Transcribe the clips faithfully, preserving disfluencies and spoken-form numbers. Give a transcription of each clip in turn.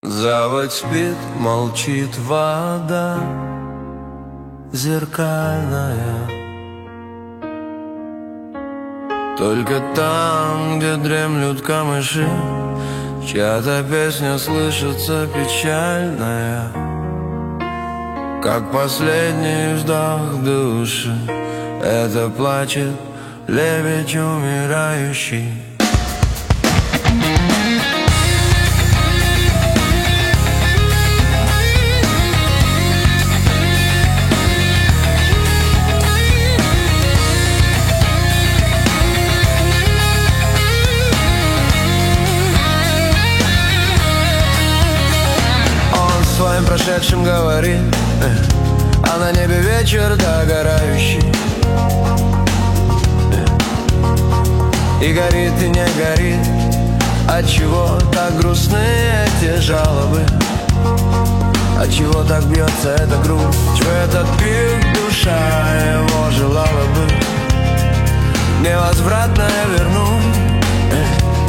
Заводь спит, молчит вода зеркальная. Только там, где дремлют камыши, чья-то песня слышится печальная, как последний вздох души. Это плачет лебедь умирающий. Своим прошедшим говорит, э, а на небе вечер догорающий, э, и горит, и не горит. Отчего так грустны эти жалобы? Отчего так бьется эта грудь? В этот пик душа его желала бы невозвратно вернуть, э.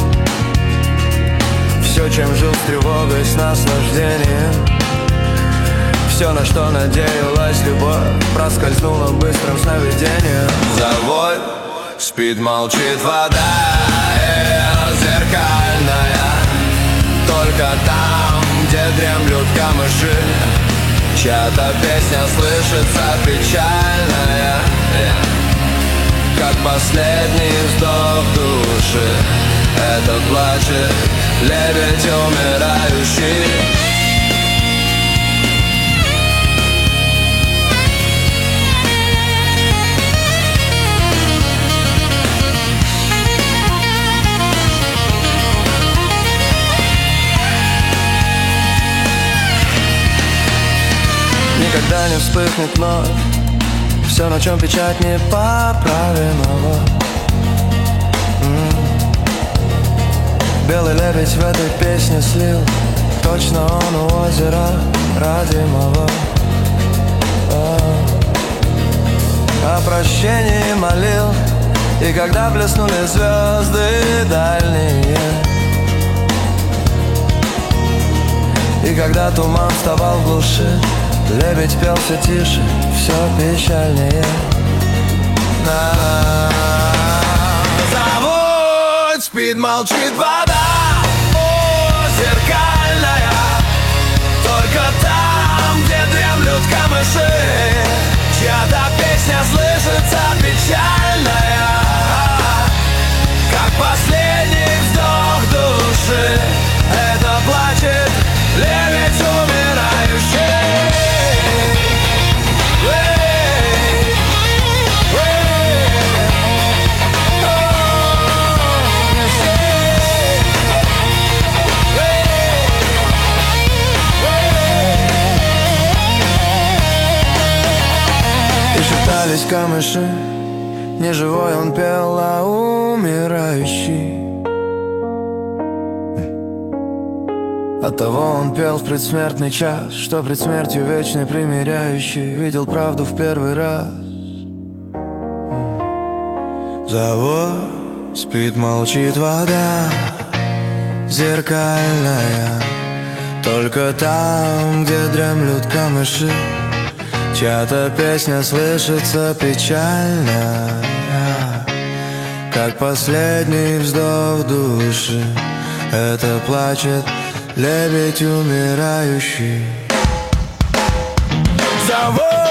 Все, чем жил с тревогой, с наслаждением, все, на что надеялась любовь, проскользнуло быстрым сновидением. Завой, спит, молчит вода, э, зеркальная. Только там, где дремлют камыши, чья-то песня слышится печальная, э, как последний вздох души. Это плачет лебедь умирающий. Никогда не вспыхнет вновь все, на чем печать непоправимого. М-м. Белый лебедь в этой песне слил, точно он у озера родимого. А, о прощении молил, и когда блеснули звезды дальние, и когда туман вставал в глуши, лебедь пел все тише, все печальнее. Заводь, спит, молчит вода, о, зеркальная. Только там, где дремлют камыши, чья-то песня слышится печальная, как последний вздох души. Это плачет лебедь умирающий. Шептались камыши, не живой он пел, а умирающий. Оттого он пел в предсмертный час, что пред смертью вечный примиряющий видел правду в первый раз. Завод, спит, молчит вода зеркальная. Только там, где дремлют камыши, чья-то песня слышится печальная, как последний вздох души. Это плачет лебедь умирающий. Завод